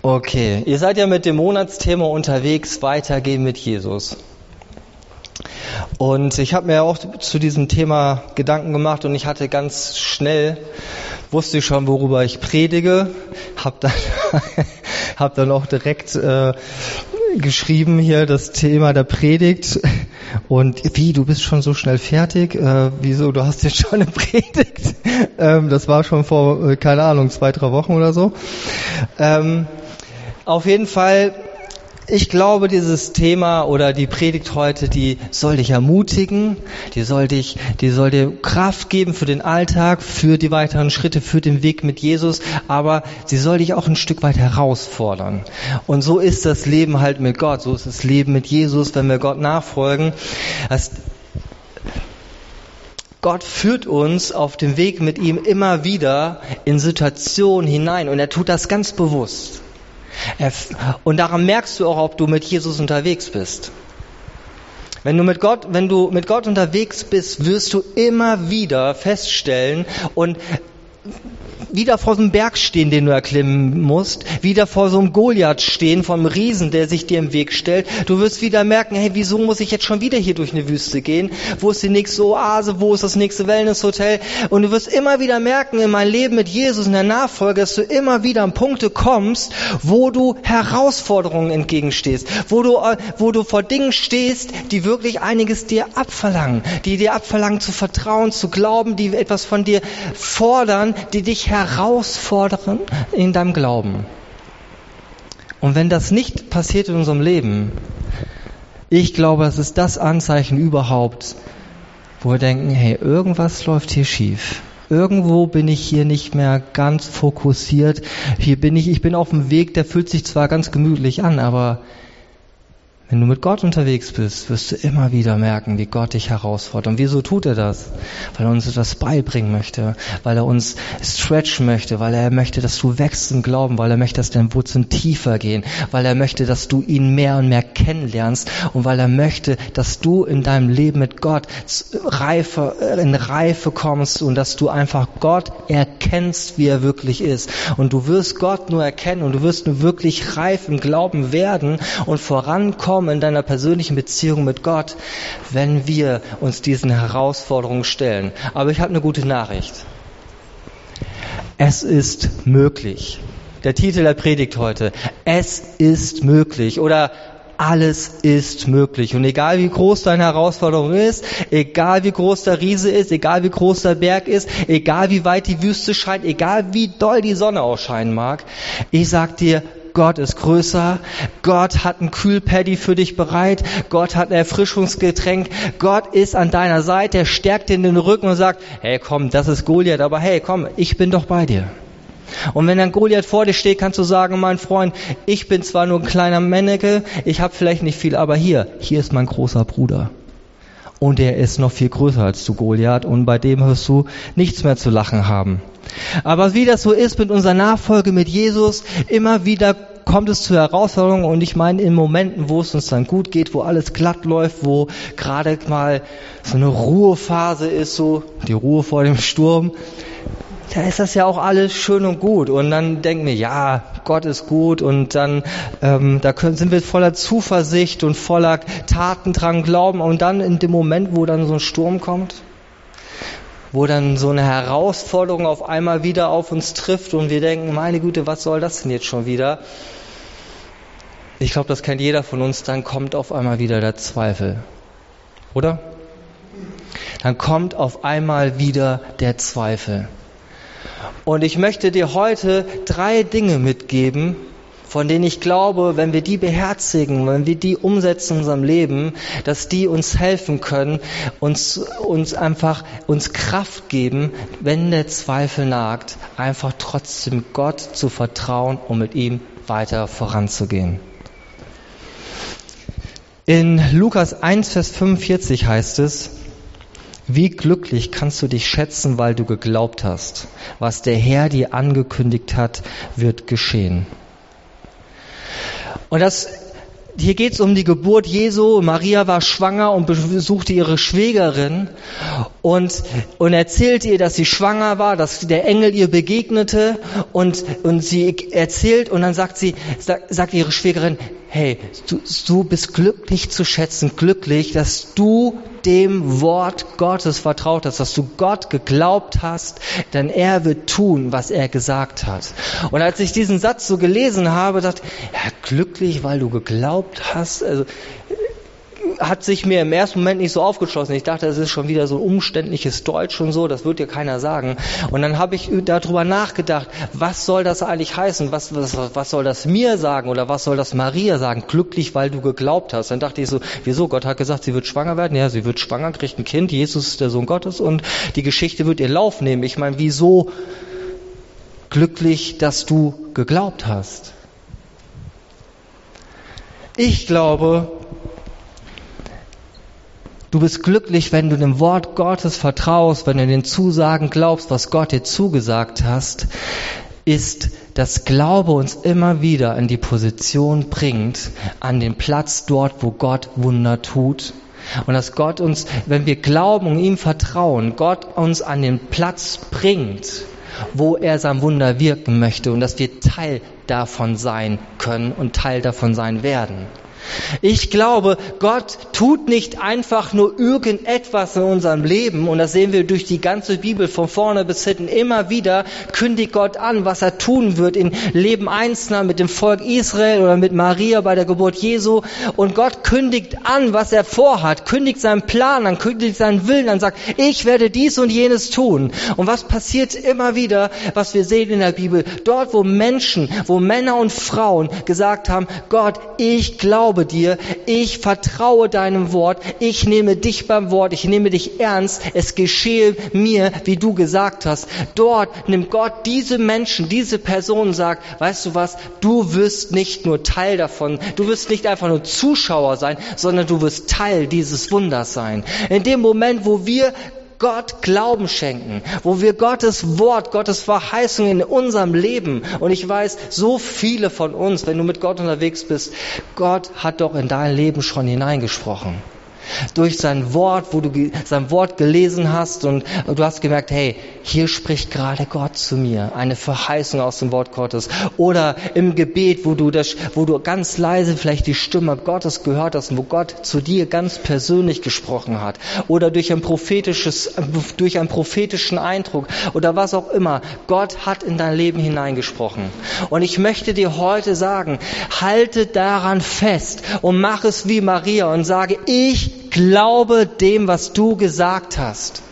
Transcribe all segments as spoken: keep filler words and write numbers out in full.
Okay, ihr seid ja mit dem Monatsthema unterwegs, weitergehen mit Jesus. Und ich habe mir auch zu diesem Thema Gedanken gemacht und ich hatte ganz schnell, wusste ich schon, worüber ich predige, habe dann, hab dann auch direkt äh, geschrieben hier das Thema der Predigt. Und wie, du bist schon so schnell fertig? Äh, wieso, du hast jetzt schon eine Predigt? ähm, das war schon vor, äh, keine Ahnung, zwei, drei Wochen oder so. Ähm, auf jeden Fall, ich glaube, dieses Thema oder die Predigt heute, die soll dich ermutigen, die soll dich, die soll dir Kraft geben für den Alltag, für die weiteren Schritte, für den Weg mit Jesus, aber sie soll dich auch ein Stück weit herausfordern. Und so ist das Leben halt mit Gott, so ist das Leben mit Jesus, wenn wir Gott nachfolgen. Das Gott führt uns auf dem Weg mit ihm immer wieder in Situationen hinein und er tut das ganz bewusst. Und daran merkst du auch, ob du mit Jesus unterwegs bist. Wenn du mit Gott, wenn du mit Gott unterwegs bist, wirst du immer wieder feststellen und wieder vor so einem Berg stehen, den du erklimmen musst, wieder vor so einem Goliath stehen, vom Riesen, der sich dir im Weg stellt. Du wirst wieder merken, hey, wieso muss ich jetzt schon wieder hier durch eine Wüste gehen? Wo ist die nächste Oase? Wo ist das nächste Wellnesshotel? Und du wirst immer wieder merken, in meinem Leben mit Jesus, in der Nachfolge, dass du immer wieder an Punkte kommst, wo du Herausforderungen entgegenstehst, wo du, wo du vor Dingen stehst, die wirklich einiges dir abverlangen, die dir abverlangen zu vertrauen, zu glauben, die etwas von dir fordern, die dich herausfordern in deinem Glauben. Und wenn das nicht passiert in unserem Leben, ich glaube, das ist das Anzeichen überhaupt, wo wir denken, hey, irgendwas läuft hier schief. Irgendwo bin ich hier nicht mehr ganz fokussiert. Hier bin ich, ich bin auf dem Weg, der fühlt sich zwar ganz gemütlich an, aber wenn du mit Gott unterwegs bist, wirst du immer wieder merken, wie Gott dich herausfordert. Und wieso tut er das? Weil er uns etwas beibringen möchte, weil er uns stretchen möchte, weil er möchte, dass du wächst im Glauben, weil er möchte, dass deine Wurzeln tiefer gehen, weil er möchte, dass du ihn mehr und mehr kennenlernst und weil er möchte, dass du in deinem Leben mit Gott Reife, in Reife kommst und dass du einfach Gott erkennst, wie er wirklich ist. Und du wirst Gott nur erkennen und du wirst nur wirklich reif im Glauben werden und vorankommen in deiner persönlichen Beziehung mit Gott, wenn wir uns diesen Herausforderungen stellen. Aber ich habe eine gute Nachricht. Es ist möglich. Der Titel der Predigt heute. Es ist möglich. Oder alles ist möglich. Und egal wie groß deine Herausforderung ist, egal wie groß der Riese ist, egal wie groß der Berg ist, egal wie weit die Wüste scheint, egal wie doll die Sonne ausscheinen mag, ich sag dir, Gott ist größer, Gott hat ein Kühlpaddy für dich bereit, Gott hat ein Erfrischungsgetränk, Gott ist an deiner Seite, er stärkt dir in den Rücken und sagt, hey komm, das ist Goliath, aber hey komm, ich bin doch bei dir. Und wenn dann Goliath vor dir steht, kannst du sagen, mein Freund, ich bin zwar nur ein kleiner Männeke, ich habe vielleicht nicht viel, aber hier, hier ist mein großer Bruder. Und er ist noch viel größer als du, Goliath, und bei dem wirst du nichts mehr zu lachen haben. Aber wie das so ist mit unserer Nachfolge mit Jesus, immer wieder kommt es zu Herausforderungen und ich meine in Momenten, wo es uns dann gut geht, wo alles glatt läuft, wo gerade mal so eine Ruhephase ist, so die Ruhe vor dem Sturm, da ist das ja auch alles schön und gut und dann denken wir, ja, Gott ist gut und dann ähm, da können, sind wir voller Zuversicht und voller Tatendrang, Glauben und dann in dem Moment, wo dann so ein Sturm kommt, wo dann so eine Herausforderung auf einmal wieder auf uns trifft und wir denken, meine Güte, was soll das denn jetzt schon wieder? Ich glaube, das kennt jeder von uns, dann kommt auf einmal wieder der Zweifel, oder? Dann kommt auf einmal wieder der Zweifel. Und ich möchte dir heute drei Dinge mitgeben, von denen ich glaube, wenn wir die beherzigen, wenn wir die umsetzen in unserem Leben, dass die uns helfen können, uns, uns einfach, uns Kraft geben, wenn der Zweifel nagt, einfach trotzdem Gott zu vertrauen und mit ihm weiter voranzugehen. In Lukas eins, Vers fünfundvierzig heißt es, wie glücklich kannst du dich schätzen, weil du geglaubt hast. Was der Herr dir angekündigt hat, wird geschehen. Und das, hier geht es um die Geburt Jesu. Maria war schwanger und besuchte ihre Schwägerin. und, und erzählt ihr, dass sie schwanger war, dass der Engel ihr begegnete und, und sie erzählt und dann sagt sie, sagt, sagt ihre Schwägerin, hey, du, du bist glücklich zu schätzen, glücklich, dass du dem Wort Gottes vertraut hast, dass du Gott geglaubt hast, denn er wird tun, was er gesagt hat. Und als ich diesen Satz so gelesen habe, dachte ich, ja, glücklich, weil du geglaubt hast, also hat sich mir im ersten Moment nicht so aufgeschlossen. Ich dachte, das ist schon wieder so ein umständliches Deutsch und so, das wird dir keiner sagen. Und dann habe ich darüber nachgedacht, was soll das eigentlich heißen? Was, was, was soll das mir sagen oder was soll das Maria sagen? Glücklich, weil du geglaubt hast. Dann dachte ich so, wieso? Gott hat gesagt, sie wird schwanger werden. Ja, sie wird schwanger, kriegt ein Kind. Jesus ist der Sohn Gottes und die Geschichte wird ihr Lauf nehmen. Ich meine, wieso glücklich, dass du geglaubt hast? Ich glaube, du bist glücklich, wenn du dem Wort Gottes vertraust, wenn du den Zusagen glaubst, was Gott dir zugesagt hast, ist, dass Glaube uns immer wieder in die Position bringt, an den Platz dort, wo Gott Wunder tut. Und dass Gott uns, wenn wir glauben und ihm vertrauen, Gott uns an den Platz bringt, wo er sein Wunder wirken möchte und dass wir Teil davon sein können und Teil davon sein werden. Ich glaube, Gott tut nicht einfach nur irgendetwas in unserem Leben und das sehen wir durch die ganze Bibel von vorne bis hinten. Immer wieder kündigt Gott an, was er tun wird im Leben Einzelner mit dem Volk Israel oder mit Maria bei der Geburt Jesu. Und Gott kündigt an, was er vorhat, kündigt seinen Plan an, kündigt seinen Willen an, sagt, ich werde dies und jenes tun. Und was passiert immer wieder, was wir sehen in der Bibel? Dort, wo Menschen, wo Männer und Frauen gesagt haben, Gott, ich glaube dir, ich vertraue deinem Wort, ich nehme dich beim Wort, ich nehme dich ernst, es geschehe mir, wie du gesagt hast. Dort nimmt Gott diese Menschen, diese Personen, sagt, weißt du was, du wirst nicht nur Teil davon, du wirst nicht einfach nur Zuschauer sein, sondern du wirst Teil dieses Wunders sein. In dem Moment, wo wir Gott Glauben schenken, wo wir Gottes Wort, Gottes Verheißung in unserem Leben, und ich weiß, so viele von uns, wenn du mit Gott unterwegs bist, Gott hat doch in dein Leben schon hineingesprochen. Durch sein Wort, wo du sein Wort gelesen hast und du hast gemerkt, hey, hier spricht gerade Gott zu mir, eine Verheißung aus dem Wort Gottes. Oder im Gebet, wo du das, wo du ganz leise vielleicht die Stimme Gottes gehört hast und wo Gott zu dir ganz persönlich gesprochen hat. Oder durch ein prophetisches, durch einen prophetischen Eindruck oder was auch immer. Gott hat in dein Leben hineingesprochen. Und ich möchte dir heute sagen, halte daran fest und mach es wie Maria und sage, ich glaube dem, was du gesagt hast.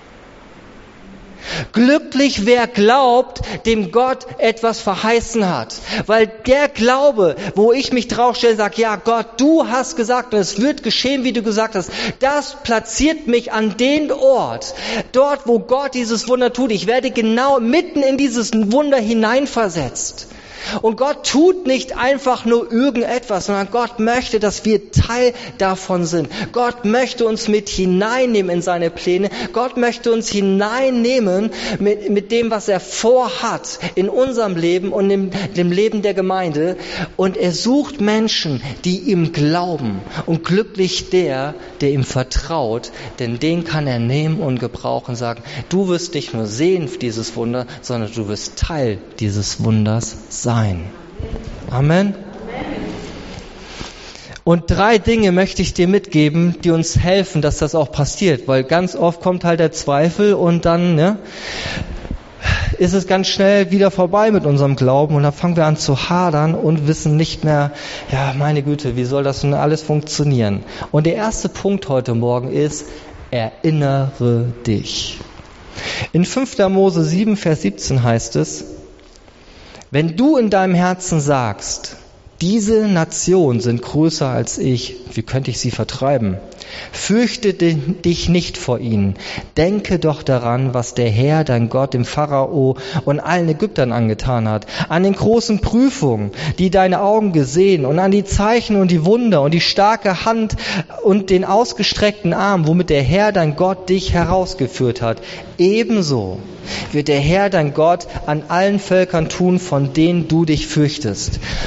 Glücklich, wer glaubt, dem Gott etwas verheißen hat. Weil der Glaube, wo ich mich draufstelle und sage, ja Gott, du hast gesagt und es wird geschehen, wie du gesagt hast, das platziert mich an den Ort, dort, wo Gott dieses Wunder tut. Ich werde genau mitten in dieses Wunder hineinversetzt. Und Gott tut nicht einfach nur irgendetwas, sondern Gott möchte, dass wir Teil davon sind. Gott möchte uns mit hineinnehmen in seine Pläne. Gott möchte uns hineinnehmen mit, mit dem, was er vorhat in unserem Leben und in dem Leben der Gemeinde. Und er sucht Menschen, die ihm glauben. Und glücklich der, der ihm vertraut, denn den kann er nehmen und gebrauchen und sagen, du wirst nicht nur sehen dieses Wunder, sondern du wirst Teil dieses Wunders sein. Amen. Und drei Dinge möchte ich dir mitgeben, die uns helfen, dass das auch passiert, weil ganz oft kommt halt der Zweifel und dann ne, ist es ganz schnell wieder vorbei mit unserem Glauben und dann fangen wir an zu hadern und wissen nicht mehr, ja meine Güte, wie soll das denn alles funktionieren? Und der erste Punkt heute Morgen ist, erinnere dich. In fünfter Mose sieben, Vers siebzehn heißt es, wenn du in deinem Herzen sagst, diese Nationen sind größer als ich, wie könnte ich sie vertreiben? Fürchte dich nicht vor ihnen. Denke doch daran, was der Herr, dein Gott, dem Pharao und allen Ägyptern angetan hat. An den großen Prüfungen, die deine Augen gesehen und an die Zeichen und die Wunder und die starke Hand und den ausgestreckten Arm, womit der Herr, dein Gott, dich herausgeführt hat. Ebenso wird der Herr, dein Gott, an allen Völkern tun, von denen du dich fürchtest.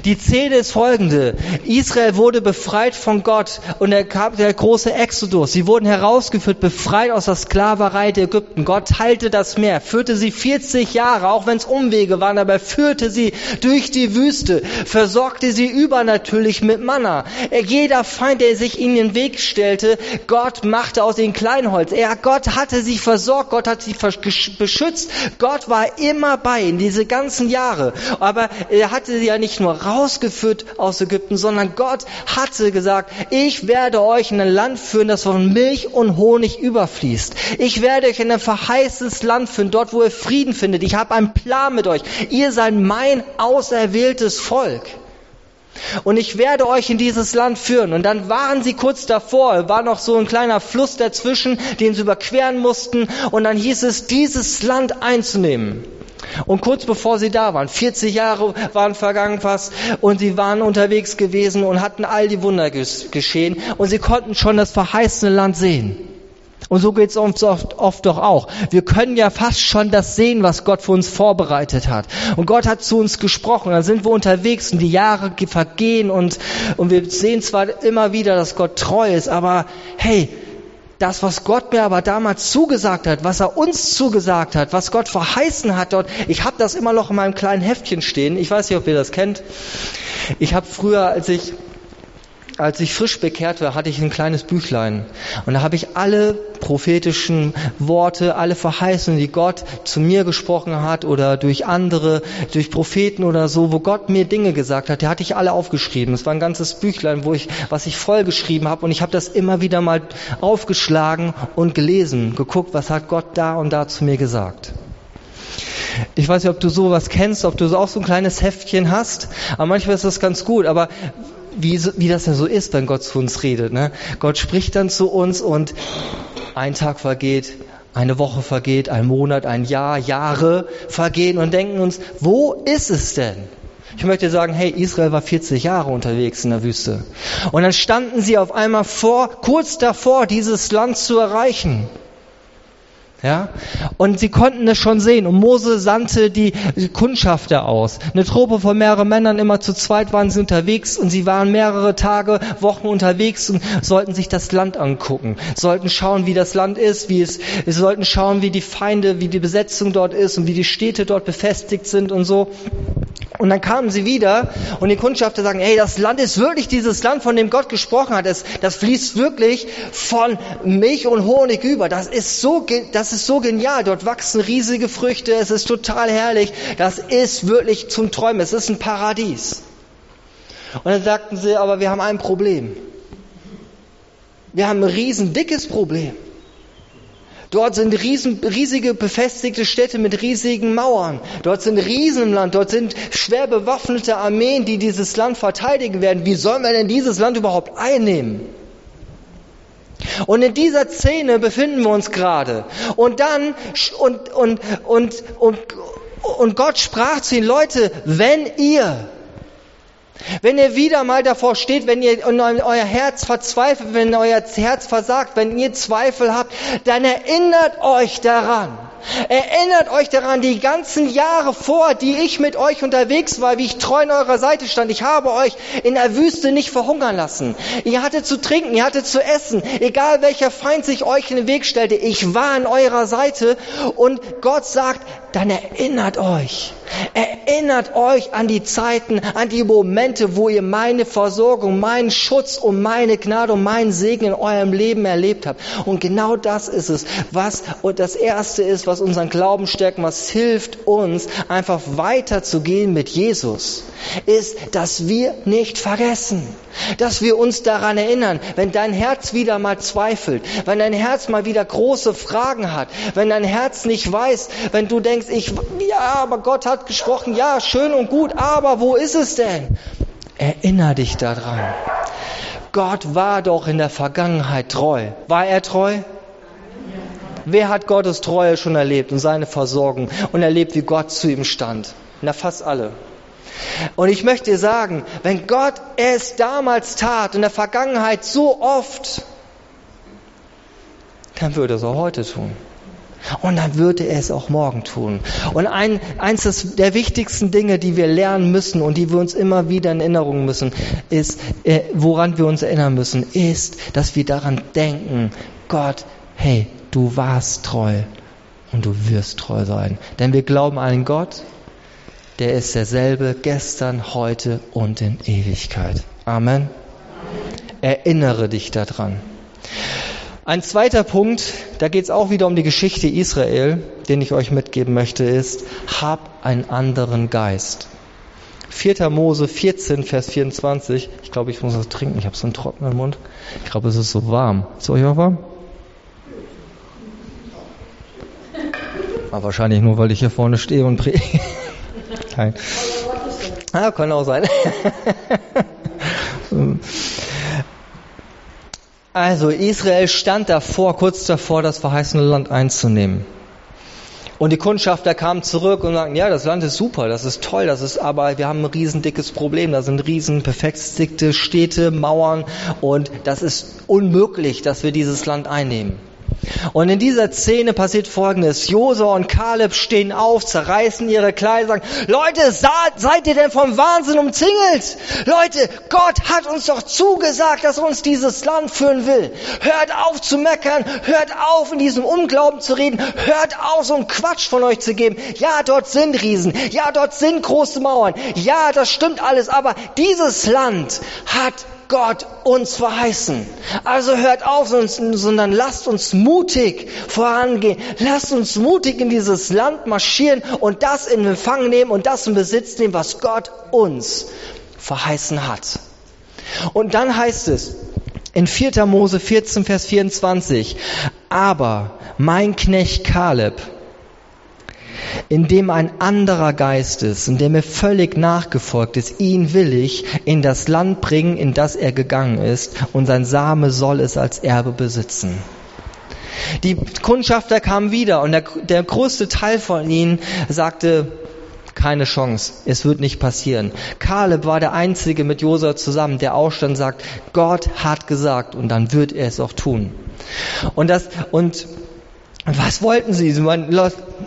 Die Szene ist folgende. Israel wurde befreit von Gott und da kam der große Exodus. Sie wurden herausgeführt, befreit aus der Sklaverei der Ägypten. Gott teilte das Meer, führte sie vierzig Jahre, auch wenn es Umwege waren, aber er führte sie durch die Wüste, versorgte sie übernatürlich mit Manna. Jeder Feind, der sich ihnen in den Weg stellte, Gott machte aus ihnen Kleinholz. Er, Gott hatte sie versorgt, Gott hat sie beschützt. Gott war immer bei ihnen, diese ganzen Jahre. Aber er hatte sie ja nicht nur rausgeführt aus Ägypten, sondern Gott hatte gesagt, ich werde euch in ein Land führen, das von Milch und Honig überfließt. Ich werde euch in ein verheißtes Land führen, dort wo ihr Frieden findet. Ich habe einen Plan mit euch. Ihr seid mein auserwähltes Volk. Und ich werde euch in dieses Land führen. Und dann waren sie kurz davor, war noch so ein kleiner Fluss dazwischen, den sie überqueren mussten. Und dann hieß es, dieses Land einzunehmen. Und kurz bevor sie da waren, vierzig Jahre waren vergangen fast, und sie waren unterwegs gewesen und hatten all die Wunder geschehen. Und sie konnten schon das verheißene Land sehen. Und so geht es uns oft, oft doch auch. Wir können ja fast schon das sehen, was Gott für uns vorbereitet hat. Und Gott hat zu uns gesprochen. Dann sind wir unterwegs und die Jahre vergehen und, und wir sehen zwar immer wieder, dass Gott treu ist, aber hey, das, was Gott mir aber damals zugesagt hat, was er uns zugesagt hat, was Gott verheißen hat dort, ich habe das immer noch in meinem kleinen Heftchen stehen. Ich weiß nicht, ob ihr das kennt. Ich habe früher, als ich Als ich frisch bekehrt war, hatte ich ein kleines Büchlein. Und da habe ich alle prophetischen Worte, alle Verheißungen, die Gott zu mir gesprochen hat oder durch andere, durch Propheten oder so, wo Gott mir Dinge gesagt hat, die hatte ich alle aufgeschrieben. Es war ein ganzes Büchlein, wo ich, was ich vollgeschrieben habe. Und ich habe das immer wieder mal aufgeschlagen und gelesen, geguckt, was hat Gott da und da zu mir gesagt. Ich weiß nicht, ob du sowas kennst, ob du auch so ein kleines Heftchen hast. Aber manchmal ist das ganz gut. Aber Wie, wie das ja so ist, wenn Gott zu uns redet. Ne? Gott spricht dann zu uns und ein Tag vergeht, eine Woche vergeht, ein Monat, ein Jahr, Jahre vergehen und denken uns, wo ist es denn? Ich möchte sagen, hey, Israel war vierzig Jahre unterwegs in der Wüste. Und dann standen sie auf einmal vor, kurz davor, dieses Land zu erreichen. Ja, und sie konnten es schon sehen. Und Mose sandte die Kundschafter aus. Eine Truppe von mehreren Männern, immer zu zweit waren sie unterwegs und sie waren mehrere Tage, Wochen unterwegs und sollten sich das Land angucken. Sollten schauen, wie das Land ist, wie es, sie sollten schauen, wie die Feinde, wie die Besetzung dort ist und wie die Städte dort befestigt sind und so. Und dann kamen sie wieder und die Kundschafter sagen, hey, das Land ist wirklich dieses Land, von dem Gott gesprochen hat. Das, das fließt wirklich von Milch und Honig über. Das ist so, das ist so genial. Dort wachsen riesige Früchte. Es ist total herrlich. Das ist wirklich zum Träumen. Es ist ein Paradies. Und dann sagten sie, aber wir haben ein Problem. Wir haben ein riesen dickes Problem. Dort sind riesen, riesige befestigte Städte mit riesigen Mauern. Dort sind Riesen im Land. Dort sind schwer bewaffnete Armeen, die dieses Land verteidigen werden. Wie sollen wir denn dieses Land überhaupt einnehmen? Und in dieser Szene befinden wir uns gerade. Und dann, und, und, und, und, und Gott sprach zu ihnen, Leute, wenn ihr Wenn ihr wieder mal davor steht, wenn ihr in euer Herz verzweifelt, wenn euer Herz versagt, wenn ihr Zweifel habt, dann erinnert euch daran. Erinnert euch daran, die ganzen Jahre vor, die ich mit euch unterwegs war, wie ich treu an eurer Seite stand. Ich habe euch in der Wüste nicht verhungern lassen. Ihr hattet zu trinken, ihr hattet zu essen. Egal welcher Feind sich euch in den Weg stellte, ich war an eurer Seite. Und Gott sagt, dann erinnert euch. Erinnert euch an die Zeiten, an die Momente, wo ihr meine Versorgung, meinen Schutz und meine Gnade und meinen Segen in eurem Leben erlebt habt. Und genau das ist es, was und das Erste ist, was unseren Glauben stärkt, was hilft uns, einfach weiterzugehen mit Jesus, ist, dass wir nicht vergessen, dass wir uns daran erinnern, wenn dein Herz wieder mal zweifelt, wenn dein Herz mal wieder große Fragen hat, wenn dein Herz nicht weiß, wenn du denkst, ich, ja, aber Gott hat gesprochen, ja, schön und gut, aber wo ist es denn? Erinner dich daran. Gott war doch in der Vergangenheit treu. War er treu? Wer hat Gottes Treue schon erlebt und seine Versorgung und erlebt, wie Gott zu ihm stand? Na, fast alle. Und ich möchte dir sagen, wenn Gott es damals tat, in der Vergangenheit so oft, dann würde er es auch heute tun. Und dann wird er es auch morgen tun. Und ein, eins der wichtigsten Dinge, die wir lernen müssen und die wir uns immer wieder in Erinnerung müssen, ist, äh, woran wir uns erinnern müssen, ist, dass wir daran denken, Gott, hey, du warst treu und du wirst treu sein. Denn wir glauben an einen Gott, der ist derselbe gestern, heute und in Ewigkeit. Amen. Erinnere dich daran. Ein zweiter Punkt, da geht es auch wieder um die Geschichte Israel, den ich euch mitgeben möchte, ist, hab einen anderen Geist. vierter Mose vierzehn, Vers vierundzwanzig. Ich glaube, ich muss was trinken, ich habe so einen trockenen Mund. Ich glaube, es ist so warm. Ist euch auch warm? Aber wahrscheinlich nur, weil ich hier vorne stehe und predige. Nein. Ah, kann auch sein. Also Israel stand davor, kurz davor, das verheißene Land einzunehmen. Und die Kundschafter kamen zurück und sagten, ja, das Land ist super, das ist toll, das ist, aber wir haben ein riesen dickes Problem, da sind riesen perfekte Städte, Mauern und das ist unmöglich, dass wir dieses Land einnehmen. Und in dieser Szene passiert Folgendes. Josua und Kaleb stehen auf, zerreißen ihre Kleider, sagen, Leute, seid ihr denn vom Wahnsinn umzingelt? Leute, Gott hat uns doch zugesagt, dass er uns dieses Land führen will. Hört auf zu meckern, hört auf in diesem Unglauben zu reden, hört auf so einen Quatsch von euch zu geben. Ja, dort sind Riesen, ja, dort sind große Mauern, ja, das stimmt alles, aber dieses Land hat Gott uns verheißen. Also hört auf, sondern lasst uns mutig vorangehen. Lasst uns mutig in dieses Land marschieren und das in Empfang nehmen und das in Besitz nehmen, was Gott uns verheißen hat. Und dann heißt es in vierter Mose vierzehn, Vers vierundzwanzig, aber mein Knecht Kaleb, in dem ein anderer Geist ist, in dem er völlig nachgefolgt ist, ihn will ich in das Land bringen, in das er gegangen ist, und sein Same soll es als Erbe besitzen. Die Kundschafter kamen wieder und der, der größte Teil von ihnen sagte, keine Chance, es wird nicht passieren. Kaleb war der Einzige mit Josua zusammen, der aufstand und sagt, Gott hat gesagt und dann wird er es auch tun. Und das, und was wollten sie? Sie meinten,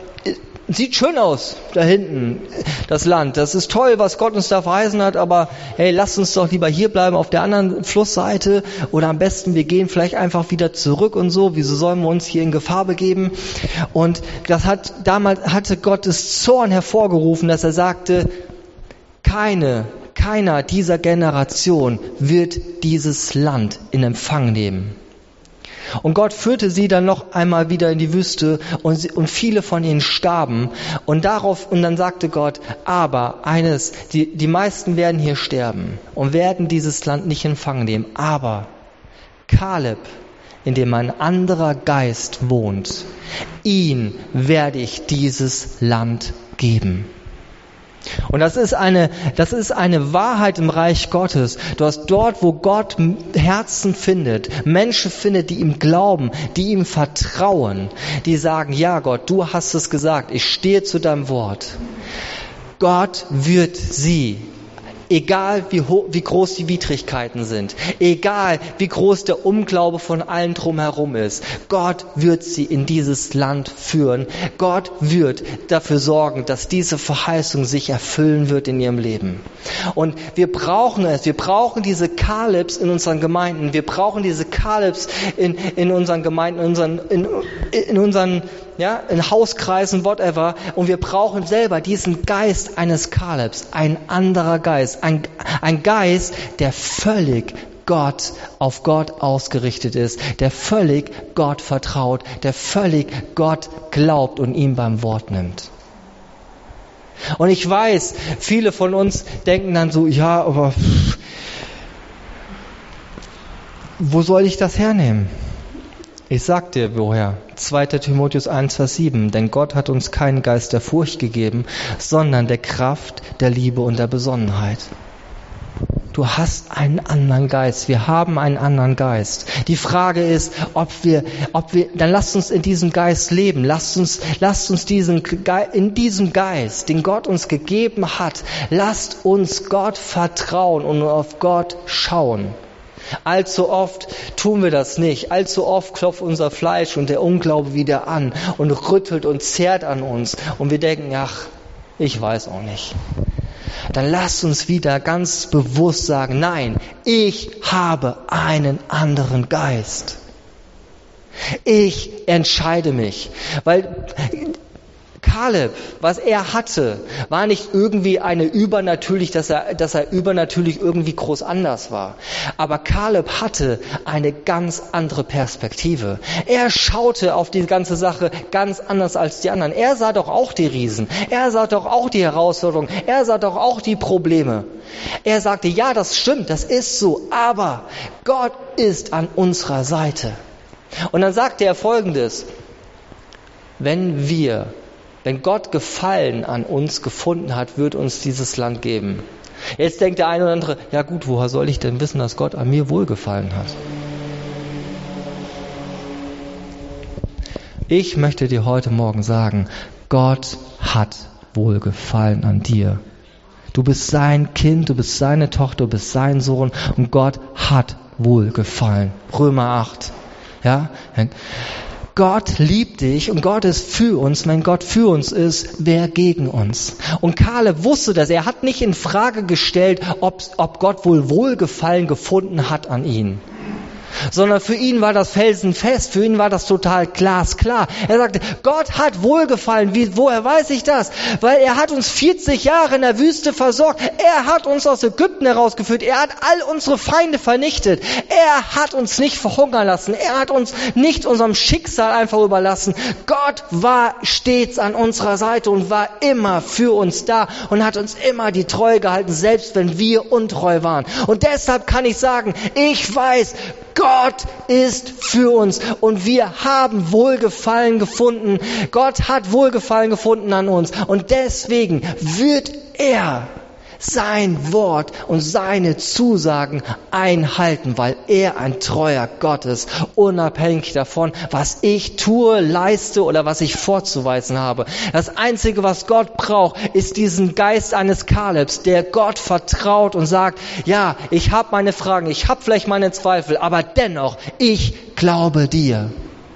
sieht schön aus, da hinten, das Land. Das ist toll, was Gott uns da verheißen hat, aber hey, lasst uns doch lieber hier bleiben auf der anderen Flussseite oder am besten wir gehen vielleicht einfach wieder zurück und so. Wieso sollen wir uns hier in Gefahr begeben? Und das hat, damals hatte Gottes Zorn hervorgerufen, dass er sagte, keine, keiner dieser Generation wird dieses Land in Empfang nehmen. Und Gott führte sie dann noch einmal wieder in die Wüste und, sie, und viele von ihnen starben. Und darauf, und dann sagte Gott, aber eines, die, die meisten werden hier sterben und werden dieses Land nicht in Empfang nehmen. Aber Kaleb, in dem ein anderer Geist wohnt, ihn werde ich dieses Land geben. Und das ist eine, das ist eine Wahrheit im Reich Gottes. Du hast dort, wo Gott Herzen findet, Menschen findet, die ihm glauben, die ihm vertrauen, die sagen, ja Gott, du hast es gesagt, ich stehe zu deinem Wort. Gott wird sie, egal wie, ho- wie groß die Widrigkeiten sind, egal wie groß der Unglaube von allen drumherum ist, Gott wird sie in dieses Land führen. Gott wird dafür sorgen, dass diese Verheißung sich erfüllen wird in ihrem Leben. Und wir brauchen es, wir brauchen diese Kalebs in unseren Gemeinden, wir brauchen diese Kalebs in, in unseren Gemeinden, in unseren, in, in unseren ja, in Hauskreisen, whatever. Und wir brauchen selber diesen Geist eines Kalebs, ein anderer Geist, ein, ein Geist, der völlig Gott, auf Gott ausgerichtet ist, der völlig Gott vertraut, der völlig Gott glaubt und ihn beim Wort nimmt. Und ich weiß, viele von uns denken dann so, ja, aber pff, wo soll ich das hernehmen? Ich sag dir woher. zweiter Timotheus eins, Vers sieben. Denn Gott hat uns keinen Geist der Furcht gegeben, sondern der Kraft, der Liebe und der Besonnenheit. Du hast einen anderen Geist. Wir haben einen anderen Geist. Die Frage ist, ob wir, ob wir, dann lasst uns in diesem Geist leben. Lasst uns, lasst uns diesen, in diesem Geist, den Gott uns gegeben hat, lasst uns Gott vertrauen und auf Gott schauen. Allzu oft tun wir das nicht. Allzu oft klopft unser Fleisch und der Unglaube wieder an und rüttelt und zerrt an uns. Und wir denken, ach, ich weiß auch nicht. Dann lasst uns wieder ganz bewusst sagen, nein, ich habe einen anderen Geist. Ich entscheide mich, weil Kaleb, was er hatte, war nicht irgendwie eine übernatürlich, dass er, dass er übernatürlich irgendwie groß anders war. Aber Kaleb hatte eine ganz andere Perspektive. Er schaute auf die ganze Sache ganz anders als die anderen. Er sah doch auch die Riesen. Er sah doch auch die Herausforderungen. Er sah doch auch die Probleme. Er sagte, ja, das stimmt, das ist so, aber Gott ist an unserer Seite. Und dann sagte er Folgendes: Wenn wir Wenn Gott Gefallen an uns gefunden hat, wird uns dieses Land geben. Jetzt denkt der eine oder andere, ja gut, woher soll ich denn wissen, dass Gott an mir wohlgefallen hat? Ich möchte dir heute Morgen sagen, Gott hat Wohlgefallen an dir. Du bist sein Kind, du bist seine Tochter, du bist sein Sohn und Gott hat Wohlgefallen. Römer acht. Ja? Gott liebt dich und Gott ist für uns. Wenn Gott für uns ist, wer gegen uns? Und Kaleb wusste das. Er hat nicht in Frage gestellt, ob, ob Gott wohl Wohlgefallen gefunden hat an ihn. Sondern für ihn war das felsenfest, für ihn war das total glasklar. Er sagte, Gott hat Wohlgefallen. Wie, woher weiß ich das? Weil er hat uns vierzig Jahre in der Wüste versorgt. Er hat uns aus Ägypten herausgeführt. Er hat all unsere Feinde vernichtet. Er hat uns nicht verhungern lassen. Er hat uns nicht unserem Schicksal einfach überlassen. Gott war stets an unserer Seite und war immer für uns da und hat uns immer die Treue gehalten, selbst wenn wir untreu waren. Und deshalb kann ich sagen, ich weiß, Gott ist für uns und wir haben Wohlgefallen gefunden. Gott hat Wohlgefallen gefunden an uns und deswegen wird er sein Wort und seine Zusagen einhalten, weil er ein treuer Gott ist, unabhängig davon, was ich tue, leiste oder was ich vorzuweisen habe. Das Einzige, was Gott braucht, ist diesen Geist eines Kalebs, der Gott vertraut und sagt, ja, ich habe meine Fragen, ich habe vielleicht meine Zweifel, aber dennoch, ich glaube dir.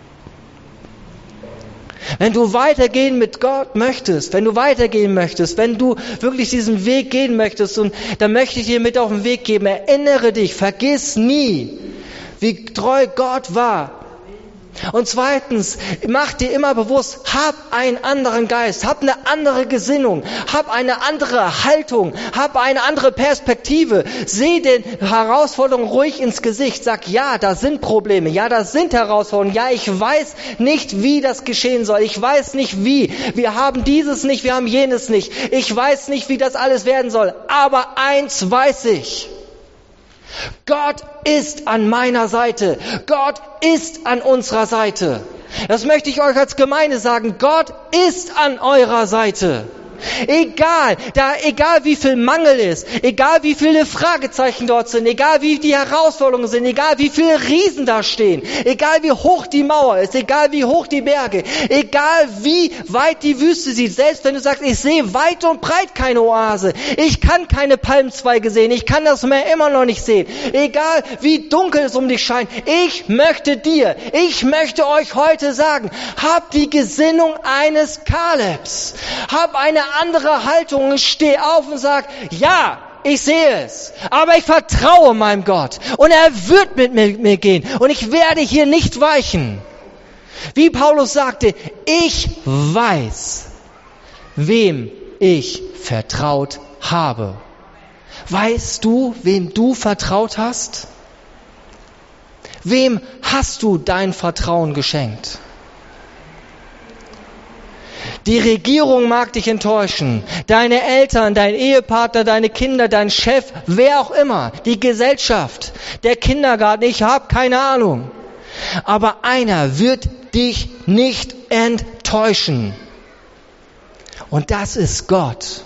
Wenn du weitergehen mit Gott möchtest, wenn du weitergehen möchtest, wenn du wirklich diesen Weg gehen möchtest, und dann möchte ich dir mit auf den Weg geben, erinnere dich, vergiss nie, wie treu Gott war. Und zweitens, mach dir immer bewusst, hab einen anderen Geist, hab eine andere Gesinnung, hab eine andere Haltung, hab eine andere Perspektive. Seh den Herausforderungen ruhig ins Gesicht, sag, ja, da sind Probleme, ja, da sind Herausforderungen, ja, ich weiß nicht, wie das geschehen soll, ich weiß nicht wie, wir haben dieses nicht, wir haben jenes nicht, ich weiß nicht, wie das alles werden soll, aber eins weiß ich. Gott ist an meiner Seite. Gott ist an unserer Seite. Das möchte ich euch als Gemeinde sagen. Gott ist an eurer Seite. Egal, da, egal wie viel Mangel ist, egal wie viele Fragezeichen dort sind, egal wie die Herausforderungen sind, egal wie viele Riesen da stehen, egal wie hoch die Mauer ist, egal wie hoch die Berge, egal wie weit die Wüste sieht, selbst wenn du sagst, ich sehe weit und breit keine Oase, ich kann keine Palmzweige sehen, ich kann das Meer immer noch nicht sehen, egal wie dunkel es um dich scheint, ich möchte dir, ich möchte euch heute sagen, hab die Gesinnung eines Kalebs, hab eine andere Haltung und steh auf und sag, ja, ich sehe es, aber ich vertraue meinem Gott und er wird mit mir, mit mir gehen und ich werde hier nicht weichen. Wie Paulus sagte, ich weiß, wem ich vertraut habe. Weißt du, wem du vertraut hast? Wem hast du dein Vertrauen geschenkt? Die Regierung mag dich enttäuschen, deine Eltern, dein Ehepartner, deine Kinder, dein Chef, wer auch immer, die Gesellschaft, der Kindergarten, ich habe keine Ahnung. Aber einer wird dich nicht enttäuschen. Und das ist Gott.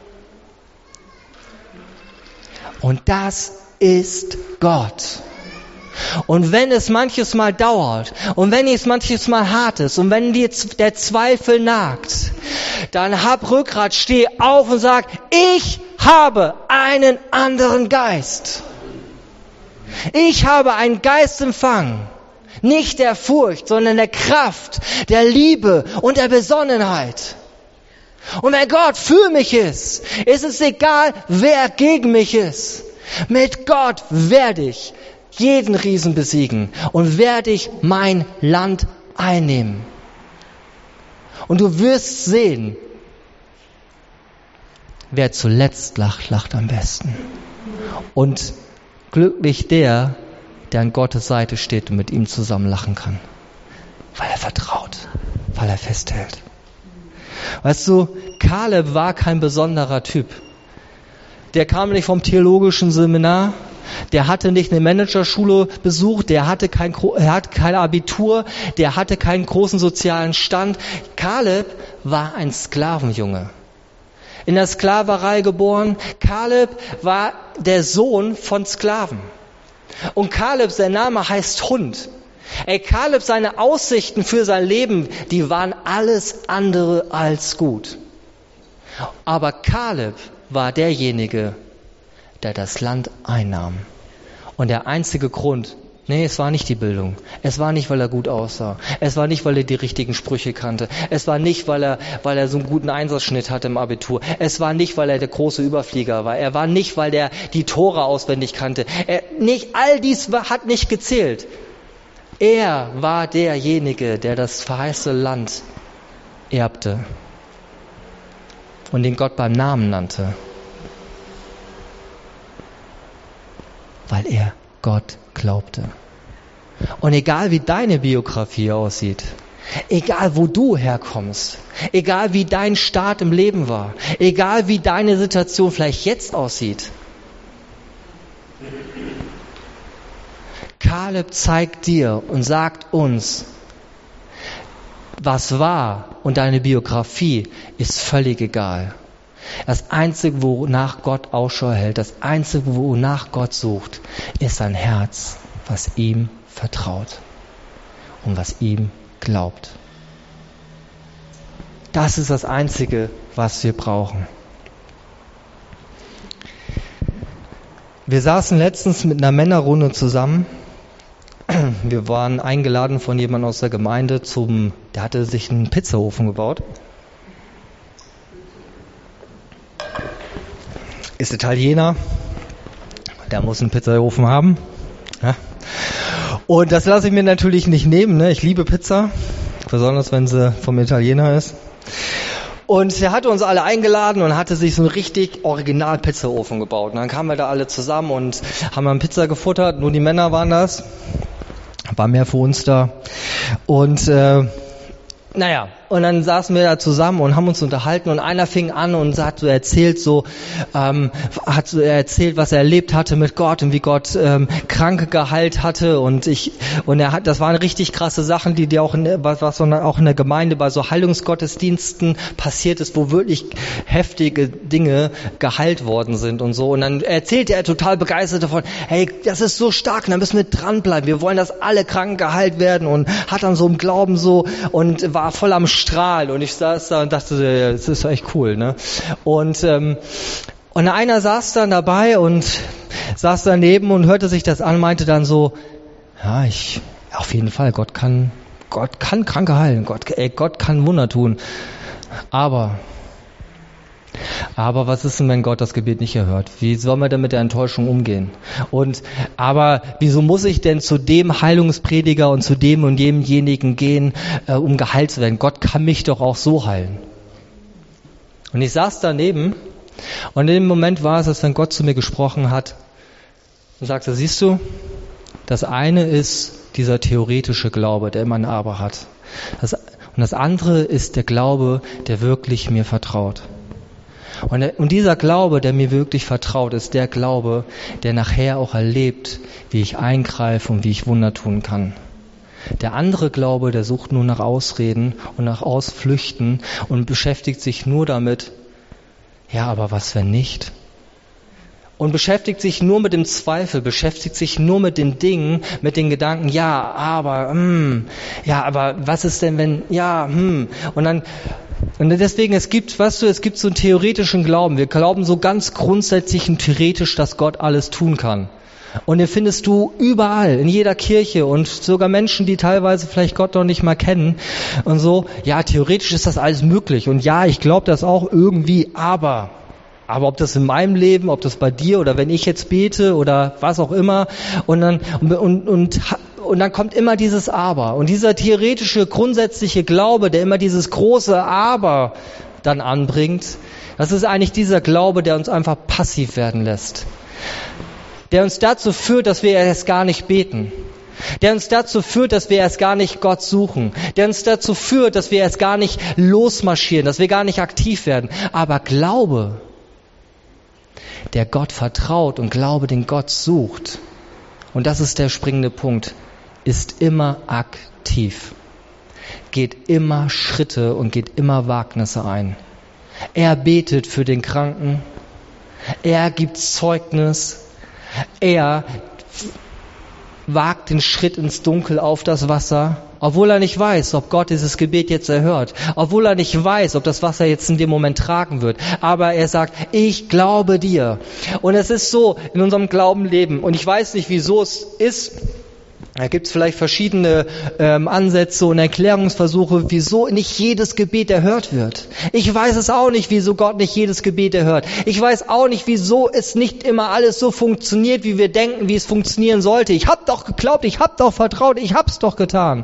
Und das ist Gott. Und wenn es manches Mal dauert und wenn es manches Mal hart ist und wenn dir der Zweifel nagt, dann hab Rückgrat, steh auf und sag, ich habe einen anderen Geist. Ich habe einen Geist empfangen, nicht der Furcht, sondern der Kraft, der Liebe und der Besonnenheit. Und wenn Gott für mich ist, ist es egal, wer gegen mich ist. Mit Gott werde ich jeden Riesen besiegen und werde ich mein Land einnehmen. Und du wirst sehen, wer zuletzt lacht, lacht am besten. Und glücklich der, der an Gottes Seite steht und mit ihm zusammen lachen kann. Weil er vertraut, weil er festhält. Weißt du, Kaleb war kein besonderer Typ. Der kam nicht vom theologischen Seminar, der hatte nicht eine Managerschule besucht, der hatte kein, er hatte kein Abitur, der hatte keinen großen sozialen Stand. Kaleb war ein Sklavenjunge. In der Sklaverei geboren. Kaleb war der Sohn von Sklaven. Und Kaleb, sein Name heißt Hund. Ey, Kaleb, seine Aussichten für sein Leben, die waren alles andere als gut. Aber Kaleb war derjenige, der das Land einnahm. Und der einzige Grund, nee, es war nicht die Bildung. Es war nicht, weil er gut aussah. Es war nicht, weil er die richtigen Sprüche kannte. Es war nicht, weil er, weil er so einen guten Einsatzschnitt hatte im Abitur. Es war nicht, weil er der große Überflieger war. Er war nicht, weil er die Tore auswendig kannte. Er, nicht, all dies war, hat nicht gezählt. Er war derjenige, der das verheißene Land erbte und den Gott beim Namen nannte, weil er Gott glaubte. Und egal wie deine Biografie aussieht, egal wo du herkommst, egal wie dein Start im Leben war, egal wie deine Situation vielleicht jetzt aussieht, Kaleb zeigt dir und sagt uns, was war, und deine Biografie ist völlig egal. Das Einzige, wonach Gott Ausschau hält, das Einzige, wonach Gott sucht, ist ein Herz, was ihm vertraut und was ihm glaubt. Das ist das Einzige, was wir brauchen. Wir saßen letztens mit einer Männerrunde zusammen. Wir waren eingeladen von jemandem aus der Gemeinde zum, der hatte sich einen Pizzaofen gebaut. Ist Italiener, der muss einen Pizzaofen haben. Ja. Und das lasse ich mir natürlich nicht nehmen, ne? Ich liebe Pizza, besonders wenn sie vom Italiener ist. Und er hatte uns alle eingeladen und hatte sich so einen richtig original Pizzaofen gebaut. Und dann kamen wir da alle zusammen und haben dann Pizza gefuttert, nur die Männer waren das. War mehr für uns da. Und äh, naja, und dann saßen wir da zusammen und haben uns unterhalten und einer fing an und hat so erzählt, so ähm, hat so erzählt, was er erlebt hatte mit Gott und wie Gott ähm, Kranke geheilt hatte und ich und er hat, das waren richtig krasse Sachen, die die auch in, was, was auch in der Gemeinde bei so Heilungsgottesdiensten passiert ist, wo wirklich heftige Dinge geheilt worden sind und so. Und dann erzählte er total begeistert davon, hey, das ist so stark, und da müssen wir dranbleiben. Wir wollen, dass alle Kranken geheilt werden, und hat dann so im Glauben so und war voll am Strahl, und ich saß da und dachte, das ist echt cool, ne? Und ähm, und einer saß dann dabei und saß daneben und hörte sich das an, meinte dann so, ja, ich auf jeden Fall, Gott kann Gott kann Kranke heilen, Gott ey, Gott kann Wunder tun. Aber Aber was ist denn, wenn Gott das Gebet nicht erhört? Wie soll man denn mit der Enttäuschung umgehen? Und aber wieso muss ich denn zu dem Heilungsprediger und zu dem und demjenigen gehen, äh, um geheilt zu werden? Gott kann mich doch auch so heilen. Und ich saß daneben und in dem Moment war es, als wenn Gott zu mir gesprochen hat und sagte, siehst du, das eine ist dieser theoretische Glaube, der immer ein Aber hat. Das, und das andere ist der Glaube, der wirklich mir vertraut. Und, und dieser Glaube, der mir wirklich vertraut, ist der Glaube, der nachher auch erlebt, wie ich eingreife und wie ich Wunder tun kann. Der andere Glaube, der sucht nur nach Ausreden und nach Ausflüchten und beschäftigt sich nur damit, ja, aber was, wenn nicht? Und beschäftigt sich nur mit dem Zweifel, beschäftigt sich nur mit den Dingen, mit den Gedanken, ja, aber, hm, ja, aber was ist denn, wenn, ja, hm, und dann, und deswegen, es gibt, weißt du, es gibt so einen theoretischen Glauben. Wir glauben so ganz grundsätzlich und theoretisch, dass Gott alles tun kann. Und den findest du überall, in jeder Kirche und sogar Menschen, die teilweise vielleicht Gott noch nicht mal kennen und so. Ja, theoretisch ist das alles möglich und ja, ich glaube das auch irgendwie, aber, aber ob das in meinem Leben, ob das bei dir oder wenn ich jetzt bete oder was auch immer und dann, und, und, und Und dann kommt immer dieses Aber. Und dieser theoretische, grundsätzliche Glaube, der immer dieses große Aber dann anbringt, das ist eigentlich dieser Glaube, der uns einfach passiv werden lässt. Der uns dazu führt, dass wir erst gar nicht beten. Der uns dazu führt, dass wir erst gar nicht Gott suchen. Der uns dazu führt, dass wir erst gar nicht losmarschieren, dass wir gar nicht aktiv werden. Aber Glaube, der Gott vertraut und Glaube, den Gott sucht, und das ist der springende Punkt, ist immer aktiv, geht immer Schritte und geht immer Wagnisse ein. Er betet für den Kranken, er gibt Zeugnis, er wagt den Schritt ins Dunkel auf das Wasser, obwohl er nicht weiß, ob Gott dieses Gebet jetzt erhört, obwohl er nicht weiß, ob das Wasser jetzt in dem Moment tragen wird, aber er sagt, ich glaube dir. Und es ist so in unserem Glaubenleben, und ich weiß nicht, wieso es ist. Da gibt es vielleicht verschiedene ähm, Ansätze und Erklärungsversuche, wieso nicht jedes Gebet erhört wird. Ich weiß es auch nicht, wieso Gott nicht jedes Gebet erhört. Ich weiß auch nicht, wieso es nicht immer alles so funktioniert, wie wir denken, wie es funktionieren sollte. Ich habe doch geglaubt, ich habe doch vertraut, ich habe es doch getan.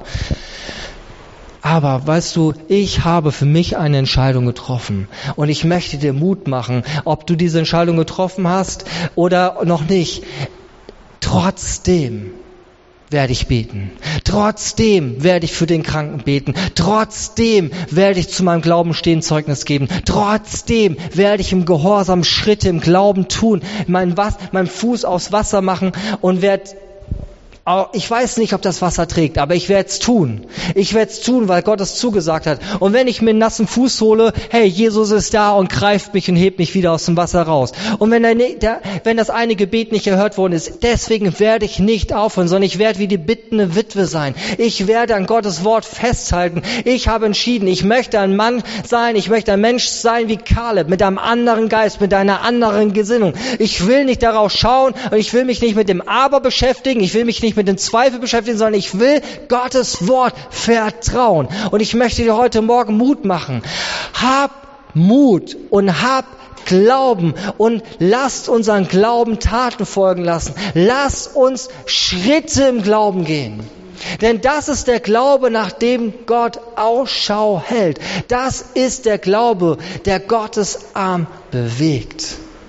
Aber weißt du, ich habe für mich eine Entscheidung getroffen und ich möchte dir Mut machen, ob du diese Entscheidung getroffen hast oder noch nicht. Trotzdem werde ich beten. Trotzdem werde ich für den Kranken beten. Trotzdem werde ich zu meinem Glauben stehen, Zeugnis geben. Trotzdem werde ich im Gehorsam Schritte im Glauben tun, meinen Was- meinen Fuß aufs Wasser machen und werde, ich weiß nicht, ob das Wasser trägt, aber ich werde es tun. Ich werde es tun, weil Gott es zugesagt hat. Und wenn ich mir einen nassen Fuß hole, hey, Jesus ist da und greift mich und hebt mich wieder aus dem Wasser raus. Und wenn, der, der, wenn das eine Gebet nicht erhört worden ist, deswegen werde ich nicht aufhören, sondern ich werde wie die bittende Witwe sein. Ich werde an Gottes Wort festhalten. Ich habe entschieden, ich möchte ein Mann sein, ich möchte ein Mensch sein wie Kaleb, mit einem anderen Geist, mit einer anderen Gesinnung. Ich will nicht darauf schauen und ich will mich nicht mit dem Aber beschäftigen, ich will mich nicht mit den Zweifel beschäftigen, sondern ich will Gottes Wort vertrauen. Und ich möchte dir heute Morgen Mut machen. Hab Mut und hab Glauben und lasst unseren Glauben Taten folgen lassen. Lasst uns Schritte im Glauben gehen. Denn das ist der Glaube, nach dem Gott Ausschau hält. Das ist der Glaube, der Gottes Arm bewegt.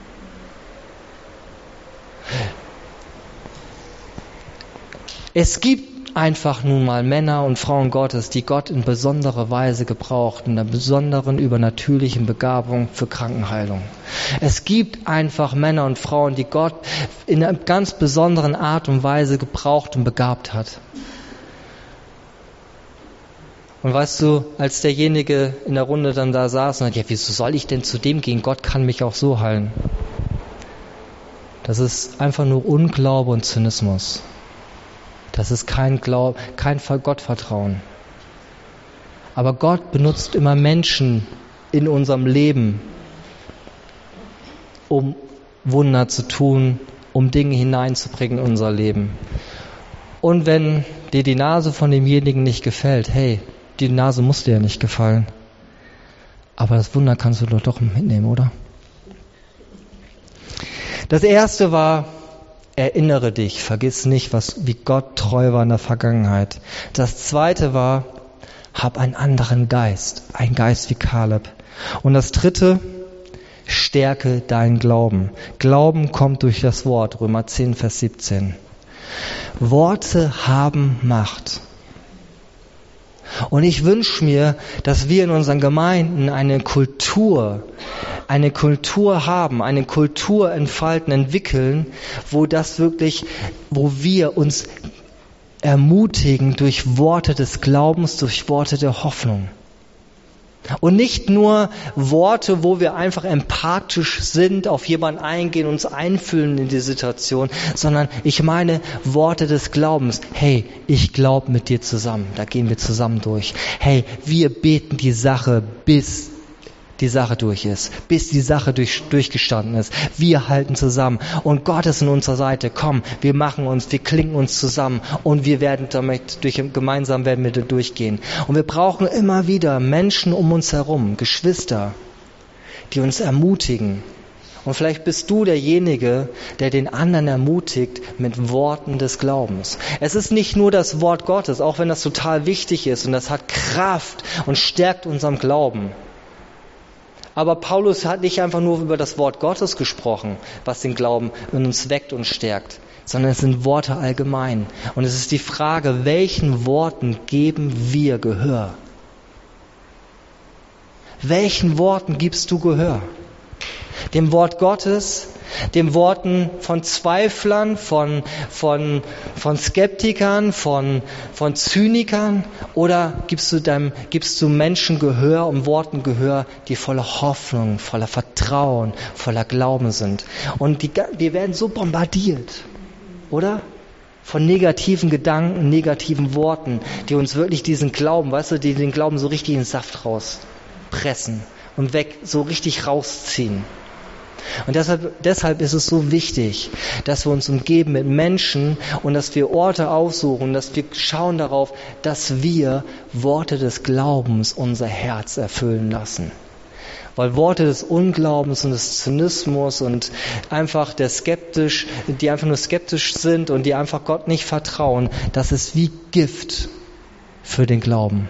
Es gibt einfach nun mal Männer und Frauen Gottes, die Gott in besonderer Weise gebraucht, in einer besonderen übernatürlichen Begabung für Krankenheilung. Es gibt einfach Männer und Frauen, die Gott in einer ganz besonderen Art und Weise gebraucht und begabt hat. Und weißt du, als derjenige in der Runde dann da saß und hat, ja, wieso soll ich denn zu dem gehen? Gott kann mich auch so heilen. Das ist einfach nur Unglaube und Zynismus. Das ist kein Glaube, kein Gottvertrauen. Aber Gott benutzt immer Menschen in unserem Leben, um Wunder zu tun, um Dinge hineinzubringen in unser Leben. Und wenn dir die Nase von demjenigen nicht gefällt, hey, die Nase muss dir ja nicht gefallen. Aber das Wunder kannst du doch doch mitnehmen, oder? Das erste war, erinnere dich, vergiss nicht, was, wie Gott treu war in der Vergangenheit. Das zweite war, hab einen anderen Geist, einen Geist wie Kaleb. Und das dritte, stärke deinen Glauben. Glauben kommt durch das Wort, Römer zehn, Vers siebzehn. Worte haben Macht. Und ich wünsche mir, dass wir in unseren Gemeinden eine Kultur, eine Kultur haben, eine Kultur entfalten, entwickeln, wo das wirklich, wo wir uns ermutigen durch Worte des Glaubens, durch Worte der Hoffnung. Und nicht nur Worte, wo wir einfach empathisch sind, auf jemanden eingehen, uns einfühlen in die Situation, sondern ich meine Worte des Glaubens. Hey, ich glaube mit dir zusammen. Da gehen wir zusammen durch. Hey, wir beten die Sache bis die Sache durch ist, bis die Sache durch, durchgestanden ist. Wir halten zusammen und Gott ist an unserer Seite. Komm, wir machen uns, wir klinken uns zusammen und wir werden damit durch, gemeinsam werden wir da durchgehen. Und wir brauchen immer wieder Menschen um uns herum, Geschwister, die uns ermutigen. Und vielleicht bist du derjenige, der den anderen ermutigt mit Worten des Glaubens. Es ist nicht nur das Wort Gottes, auch wenn das total wichtig ist und das hat Kraft und stärkt unseren Glauben. Aber Paulus hat nicht einfach nur über das Wort Gottes gesprochen, was den Glauben in uns weckt und stärkt, sondern es sind Worte allgemein. Und es ist die Frage, welchen Worten geben wir Gehör? Welchen Worten gibst du Gehör? Dem Wort Gottes, den Worten von Zweiflern, von, von, von Skeptikern, von, von Zynikern? Oder gibst du, deinem, gibst du Menschen Gehör und Worten Gehör, die voller Hoffnung, voller Vertrauen, voller Glauben sind? Und die, wir werden so bombardiert, oder? Von negativen Gedanken, negativen Worten, die uns wirklich diesen Glauben, weißt du, die den Glauben so richtig in den Saft rauspressen und weg, so richtig rausziehen. Und deshalb, deshalb ist es so wichtig, dass wir uns umgeben mit Menschen und dass wir Orte aufsuchen, dass wir schauen darauf, dass wir Worte des Glaubens unser Herz erfüllen lassen. Weil Worte des Unglaubens und des Zynismus und einfach der skeptisch, die einfach nur skeptisch sind und die einfach Gott nicht vertrauen, das ist wie Gift für den Glauben.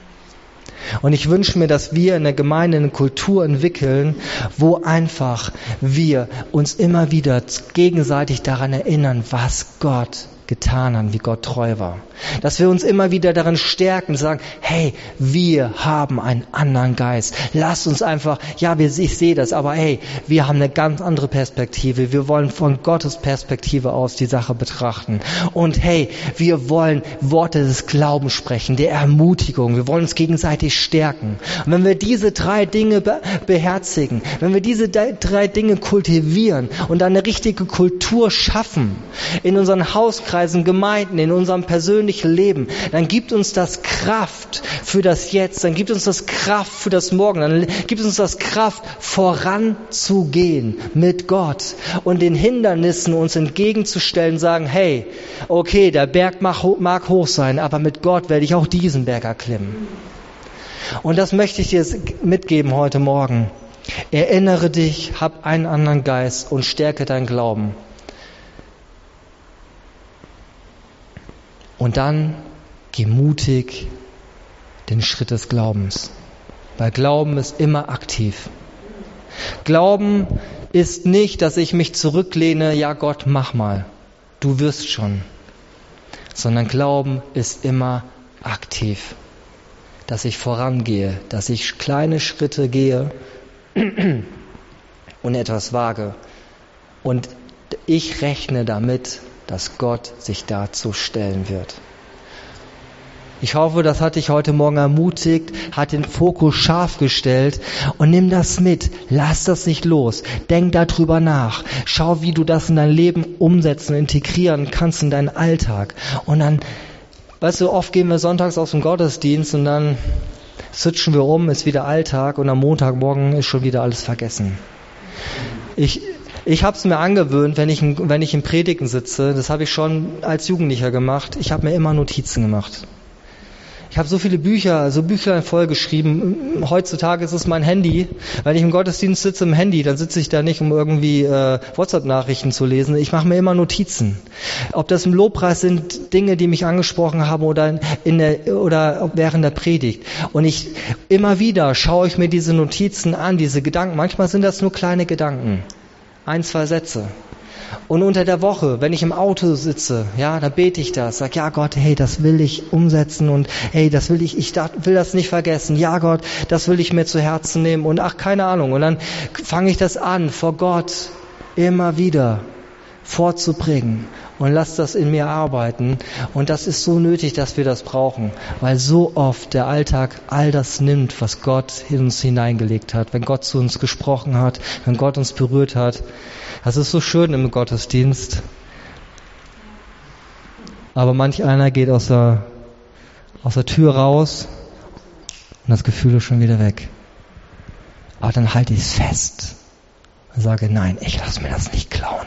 Und ich wünsche mir, dass wir in der Gemeinde eine Kultur entwickeln, wo einfach wir uns immer wieder gegenseitig daran erinnern, was Gott getan hat, wie Gott treu war. Dass wir uns immer wieder daran stärken, sagen, hey, wir haben einen anderen Geist. Lasst uns einfach, ja, wir, ich sehe das, aber hey, wir haben eine ganz andere Perspektive. Wir wollen von Gottes Perspektive aus die Sache betrachten. Und hey, wir wollen Worte des Glaubens sprechen, der Ermutigung. Wir wollen uns gegenseitig stärken. Und wenn wir diese drei Dinge be- beherzigen, wenn wir diese de- drei Dinge kultivieren und eine richtige Kultur schaffen in unseren Hauskreisen, Gemeinden, in unserem persönlichen Leben, dann gibt uns das Kraft für das Jetzt, dann gibt uns das Kraft für das Morgen, dann gibt uns das Kraft voranzugehen mit Gott und den Hindernissen uns entgegenzustellen, sagen, hey, okay, der Berg mag, mag hoch sein, aber mit Gott werde ich auch diesen Berg erklimmen. Und das möchte ich dir mitgeben heute Morgen. Erinnere dich, hab einen anderen Geist und stärke deinen Glauben. Und dann geh mutig den Schritt des Glaubens. Weil Glauben ist immer aktiv. Glauben ist nicht, dass ich mich zurücklehne, ja Gott, mach mal, du wirst schon. Sondern Glauben ist immer aktiv. Dass ich vorangehe, dass ich kleine Schritte gehe und etwas wage. Und ich rechne damit, dass Gott sich dazu stellen wird. Ich hoffe, das hat dich heute Morgen ermutigt, hat den Fokus scharf gestellt und nimm das mit. Lass das nicht los. Denk darüber nach. Schau, wie du das in dein Leben umsetzen, integrieren kannst in deinen Alltag. Und dann, weißt du, oft gehen wir sonntags aus dem Gottesdienst und dann switchen wir um, ist wieder Alltag und am Montagmorgen ist schon wieder alles vergessen. Ich Ich habe es mir angewöhnt, wenn ich, wenn ich in Predigten sitze, das habe ich schon als Jugendlicher gemacht, ich habe mir immer Notizen gemacht. Ich habe so viele Bücher, so Büchlein voll geschrieben. Heutzutage ist es mein Handy. Wenn ich im Gottesdienst sitze im Handy, dann sitze ich da nicht, um irgendwie äh, WhatsApp-Nachrichten zu lesen. Ich mache mir immer Notizen. Ob das im Lobpreis sind, Dinge, die mich angesprochen haben oder in der oder während der Predigt. Und ich immer wieder schaue ich mir diese Notizen an, diese Gedanken. Manchmal sind das nur kleine Gedanken. Ein, zwei Sätze. Und unter der Woche, wenn ich im Auto sitze, ja, da bete ich das, sag, ja Gott, hey, das will ich umsetzen und hey, das will ich, ich will das nicht vergessen. Ja Gott, das will ich mir zu Herzen nehmen und ach, keine Ahnung. Und dann fange ich das an, vor Gott immer wieder vorzubringen und lass das in mir arbeiten. Und das ist so nötig, dass wir das brauchen, weil so oft der Alltag all das nimmt, was Gott in uns hineingelegt hat. Wenn Gott zu uns gesprochen hat, wenn Gott uns berührt hat. Das ist so schön im Gottesdienst. Aber manch einer geht aus der, aus der Tür raus und das Gefühl ist schon wieder weg. Aber dann halte ich es fest und sage, nein, ich lasse mir das nicht klauen.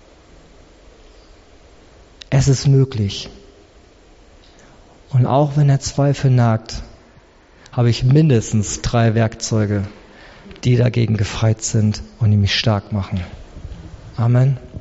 Es ist möglich. Und auch wenn der Zweifel nagt, habe ich mindestens drei Werkzeuge, die dagegen gefeit sind und die mich stark machen. Amen.